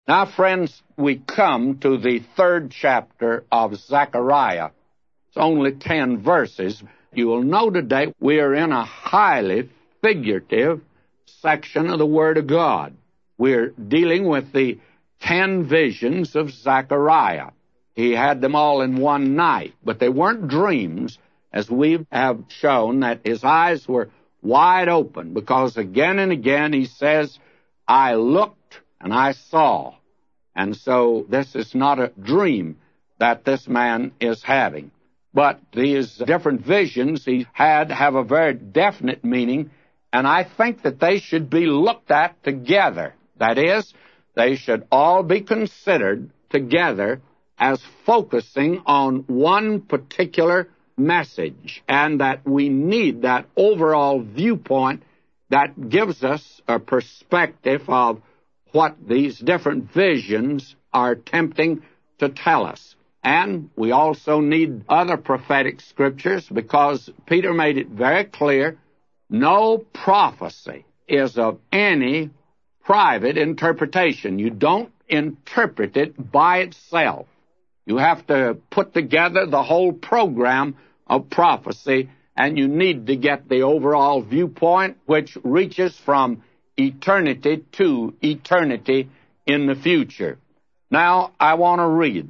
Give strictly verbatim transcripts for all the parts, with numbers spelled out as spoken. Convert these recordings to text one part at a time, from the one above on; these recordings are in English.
Now, friends, we come to the third chapter of Zechariah. It's only ten verses. You will know today we are in a highly figurative section of the Word of God. We're dealing with the ten visions of Zechariah. He had them all in one night, but they weren't dreams, as we have shown that his eyes were wide open, because again and again he says, I looked and I saw. And so this is not a dream that this man is having. But these different visions he had have a very definite meaning, and I think that they should be looked at together. That is, they should all be considered together as focusing on one particular message, and that we need that overall viewpoint that gives us a perspective of what these different visions are attempting to tell us. And we also need other prophetic scriptures, because Peter made it very clear, no prophecy is of any private interpretation. You don't interpret it by itself. You have to put together the whole program of prophecy, and you need to get the overall viewpoint, which reaches from eternity to eternity in the future. Now, I want to read.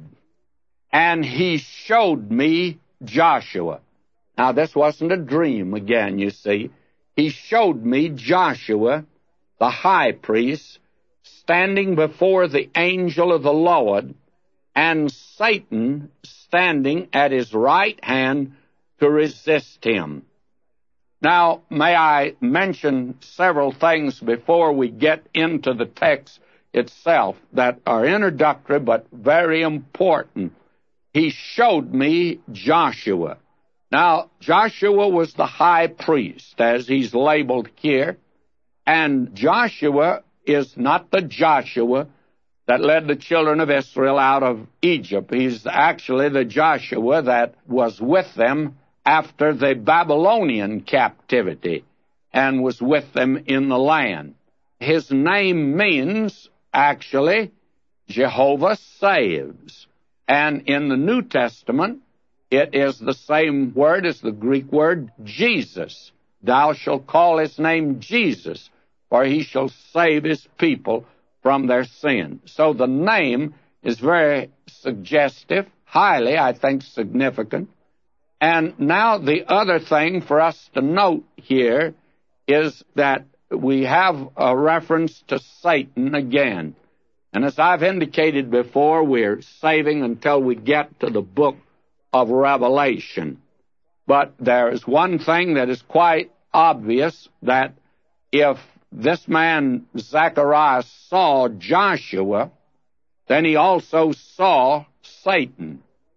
And he showed me Joshua. Now, this wasn't a dream again, you see. He showed me Joshua, the high priest, standing before the angel of the Lord, and Satan standing at his right hand to resist him. Now, may I mention several things before we get into the text itself that are introductory but very important. He showed me Joshua. Now, Joshua was the high priest, as he's labeled here, and Joshua is not the Joshua that led the children of Israel out of Egypt. He's actually the Joshua that was with them after the Babylonian captivity and was with them in the land. His name means, actually, Jehovah saves. And in the New Testament, it is the same word as the Greek word Jesus. Thou shalt call his name Jesus, for he shall save his people from their sin. So the name is very suggestive, highly, I think, significant. And now the other thing for us to note here is that we have a reference to Satan again. And as I've indicated before, we're saving until we get to the book of Revelation. But there is one thing that is quite obvious, that if this man Zechariah saw Joshua, then he also saw Satan.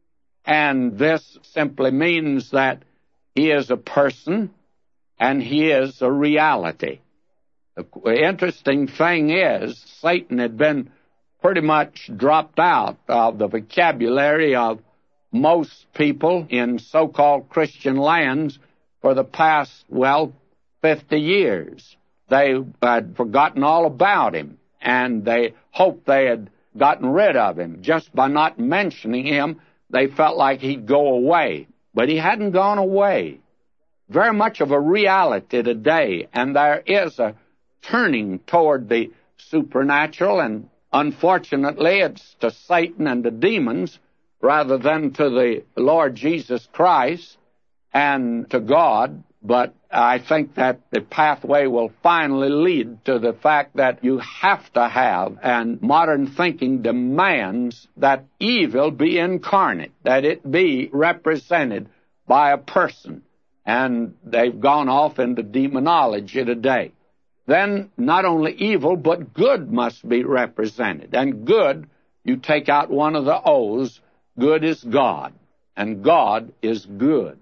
And this simply means that he is a person and he is a reality. The interesting thing is, Satan had been pretty much dropped out of the vocabulary of most people in so-called Christian lands for the past, well, fifty years. They had forgotten all about him, and they hoped they had gotten rid of him. Just by not mentioning him, they felt like he'd go away. But he hadn't gone away. Very much of a reality today, and there is a turning toward the supernatural, and unfortunately it's to Satan and the demons rather than to the Lord Jesus Christ and to God. But I think that the pathway will finally lead to the fact that you have to have, and modern thinking demands, that evil be incarnate, that it be represented by a person. And they've gone off into demonology today. Then not only evil, but good must be represented. And good, you take out one of the O's, good is God, and God is good.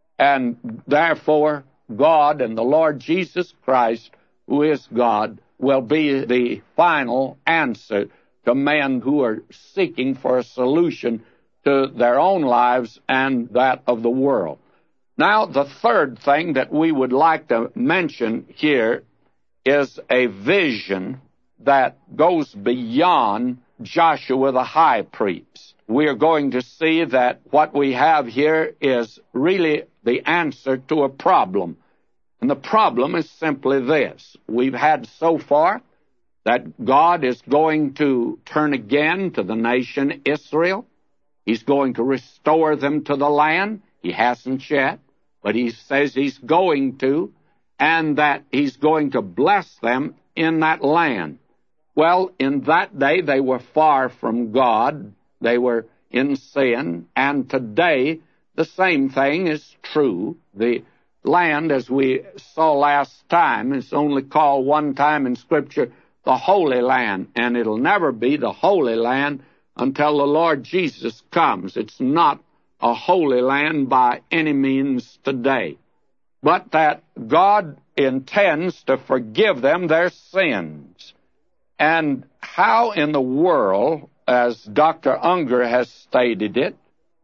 And therefore, God and the Lord Jesus Christ, who is God, will be the final answer to men who are seeking for a solution to their own lives and that of the world. Now, the third thing that we would like to mention here is a vision that goes beyond Joshua the high priest. We are going to see that what we have here is really the answer to a problem. And the problem is simply this. We've had so far that God is going to turn again to the nation Israel. He's going to restore them to the land. He hasn't yet, but he says he's going to, and that he's going to bless them in that land. Well, in that day, they were far from God. They were in sin, and today the same thing is true. The land, as we saw last time, is only called one time in Scripture the Holy Land, and it'll never be the Holy Land until the Lord Jesus comes. It's not a holy land by any means today, but that God intends to forgive them their sins. And how in the world, as Doctor Unger has stated it,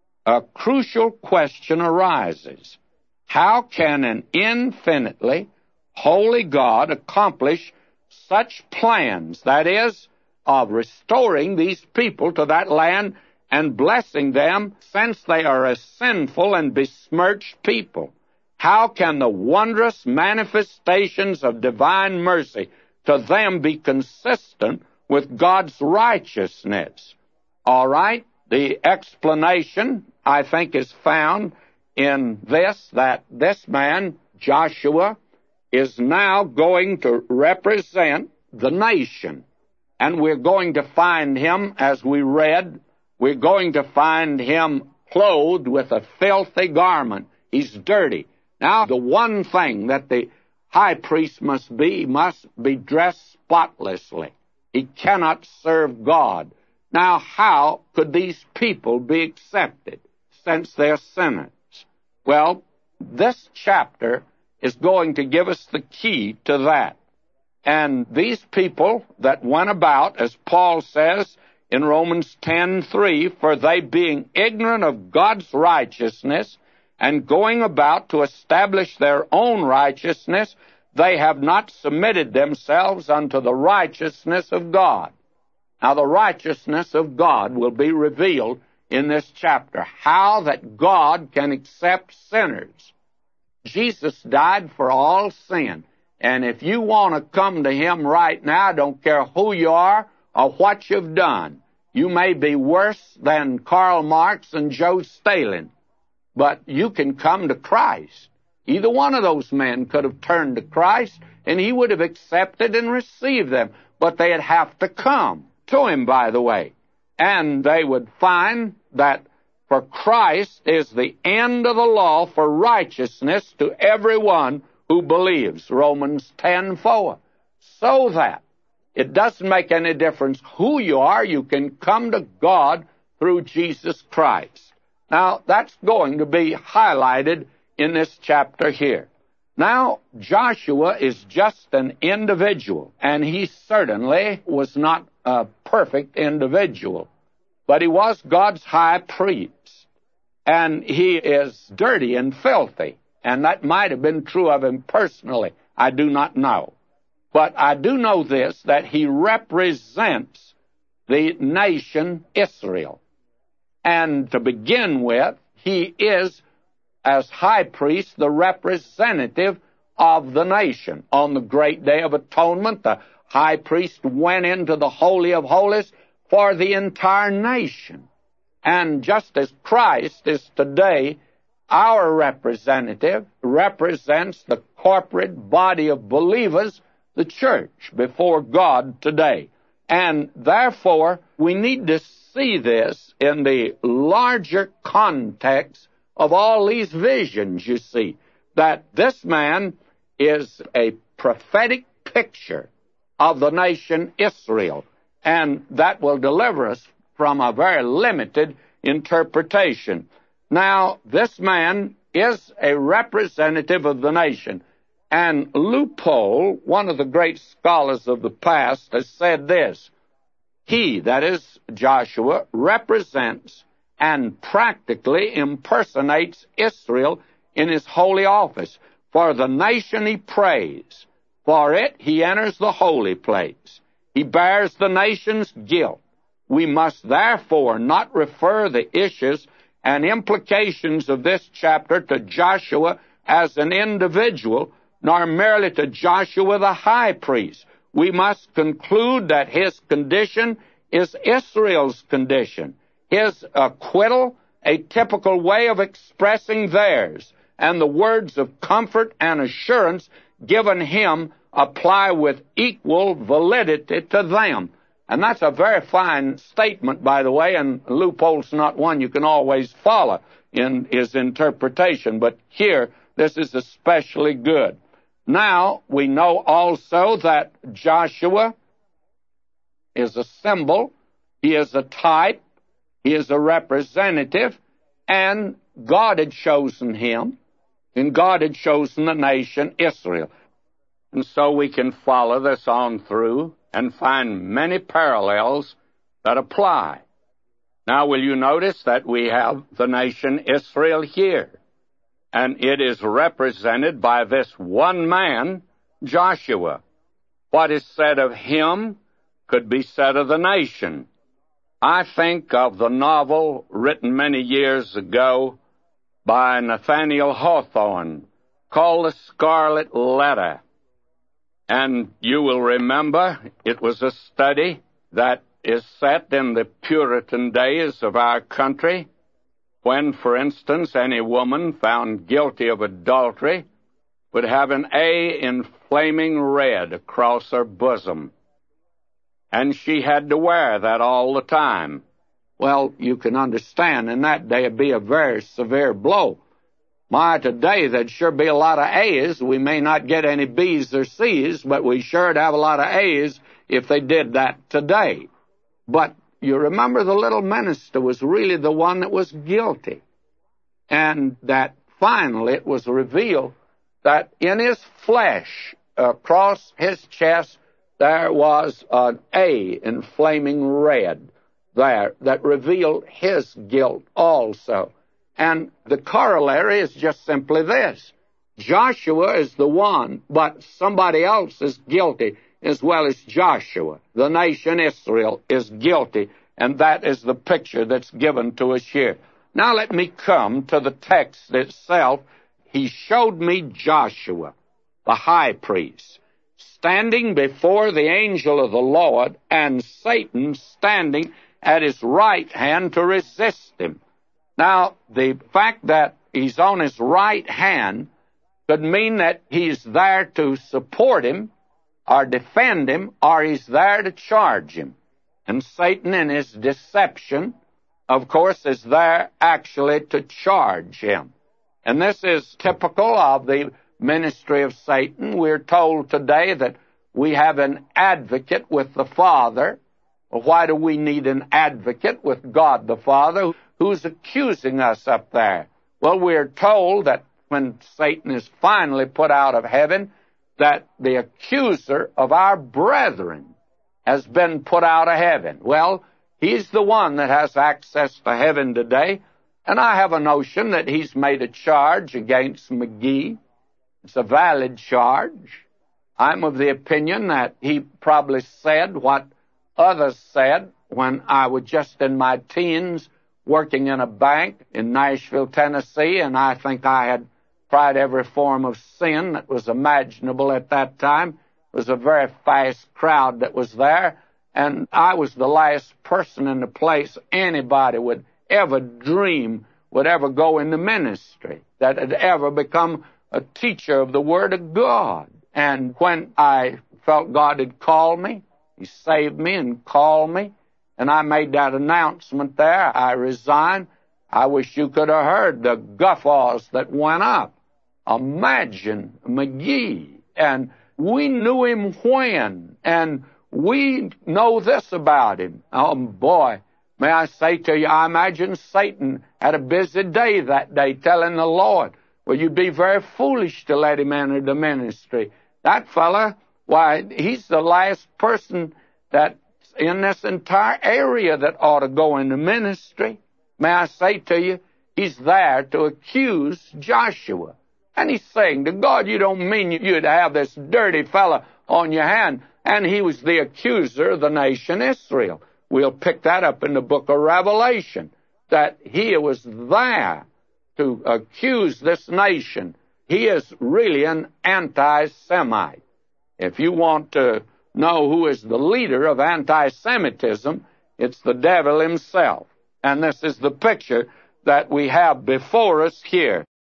a crucial question arises. How can an infinitely holy God accomplish such plans, that is, of restoring these people to that land and blessing them, since they are a sinful and besmirched people? How can the wondrous manifestations of divine mercy to them be consistent with God's righteousness? All right, the explanation, I think, is found in this, that this man, Joshua, is now going to represent the nation. And we're going to find him, as we read, we're going to find him clothed with a filthy garment. He's dirty. Now, the one thing that the high priest must be, must be dressed spotlessly. He cannot serve God. Now, how could these people be accepted, since they're sinners? Well, this chapter is going to give us the key to that. And these people that went about, as Paul says in Romans ten three, for they being ignorant of God's righteousness and going about to establish their own righteousness, they have not submitted themselves unto the righteousness of God. Now, the righteousness of God will be revealed in this chapter. How that God can accept sinners. Jesus died for all sin. And if you want to come to him right now, I don't care who you are or what you've done. You may be worse than Karl Marx and Joe Stalin, but you can come to Christ. Either one of those men could have turned to Christ, and he would have accepted and received them. But they'd have to come to him, by the way. And they would find that for Christ is the end of the law for righteousness to everyone who believes, Romans ten four. So that it doesn't make any difference who you are, you can come to God through Jesus Christ. Now, that's going to be highlighted in this chapter here. Now, Joshua is just an individual, and he certainly was not a perfect individual, but he was God's high priest, and he is dirty and filthy. And that might have been true of him personally. I do not know. But I do know this, that he represents the nation Israel. And to begin with, he is, as high priest, the representative of the nation. On the great day of atonement, the high priest went into the Holy of Holies for the entire nation. And just as Christ is today our representative, represents the corporate body of believers, the church, before God today. And therefore, we need to see this in the larger context of all these visions, you see, that this man is a prophetic picture of the nation Israel, and that will deliver us from a very limited interpretation. Now, this man is a representative of the nation, and Leupold, one of the great scholars of the past, has said this: he, that is Joshua, represents and practically impersonates Israel in his holy office. For the nation he prays, for it he enters the holy place. He bears the nation's guilt. We must therefore not refer the issues and implications of this chapter to Joshua as an individual, nor merely to Joshua the high priest. We must conclude that his condition is Israel's condition, his acquittal a typical way of expressing theirs, and the words of comfort and assurance given him apply with equal validity to them. And that's a very fine statement, by the way, and Leupold's not one you can always follow in his interpretation, but here, this is especially good. Now, we know also that Joshua is a symbol, he is a type, he is a representative, and God had chosen him, and God had chosen the nation Israel. And so we can follow this on through and find many parallels that apply. Now, will you notice that we have the nation Israel here? And it is represented by this one man, Joshua. What is said of him could be said of the nation. I think of the novel written many years ago by Nathaniel Hawthorne called The Scarlet Letter. And you will remember it was a study that is set in the Puritan days of our country, when, for instance, any woman found guilty of adultery would have an A in flaming red across her bosom. And she had to wear that all the time. Well, you can understand, in that day it'd be a very severe blow. My, today there'd sure be a lot of A's. We may not get any B's or C's, but we sure'd have a lot of A's if they did that today. But you remember the little minister was really the one that was guilty. And that finally it was revealed that in his flesh, across his chest, there was an A in flaming red there that revealed his guilt also. And the corollary is just simply this. Joshua is the one, but somebody else is guilty as well as Joshua. The nation Israel is guilty, and that is the picture that's given to us here. Now let me come to the text itself. He showed me Joshua, the high priest, standing before the angel of the Lord, and Satan standing at his right hand to resist him. Now, the fact that he's on his right hand could mean that he's there to support him, or defend him, or he's there to charge him. And Satan, in his deception, of course, is there actually to charge him. And this is typical of the ministry of Satan. We're told today that we have an advocate with the Father. Well, why do we need an advocate with God the Father? Who's accusing us up there? Well, we're told that when Satan is finally put out of heaven, that the accuser of our brethren has been put out of heaven. Well, he's the one that has access to heaven today, and I have a notion that he's made a charge against McGee. It's a valid charge. I'm of the opinion that he probably said what others said when I was just in my teens working in a bank in Nashville, Tennessee, and I think I had tried every form of sin that was imaginable at that time. It was a very fast crowd that was there, and I was the last person in the place anybody would ever dream would ever go into ministry, that had ever become a teacher of the Word of God. And when I felt God had called me, He saved me and called me, and I made that announcement there. I resigned. I wish you could have heard the guffaws that went up. Imagine McGee. And we knew him when, and we know this about him. Oh, boy, may I say to you, I imagine Satan had a busy day that day telling the Lord, well, you'd be very foolish to let him enter the ministry. That fella, why, he's the last person that's in this entire area that ought to go into ministry. May I say to you, he's there to accuse Joshua. And he's saying to God, you don't mean you'd have this dirty fella on your hand And he was the accuser of the nation Israel. We'll pick that up in the book of Revelation, that he was there to accuse this nation. He is really an anti-Semite. If you want to know who is the leader of anti-Semitism, it's the devil himself. And this is the picture that we have before us here.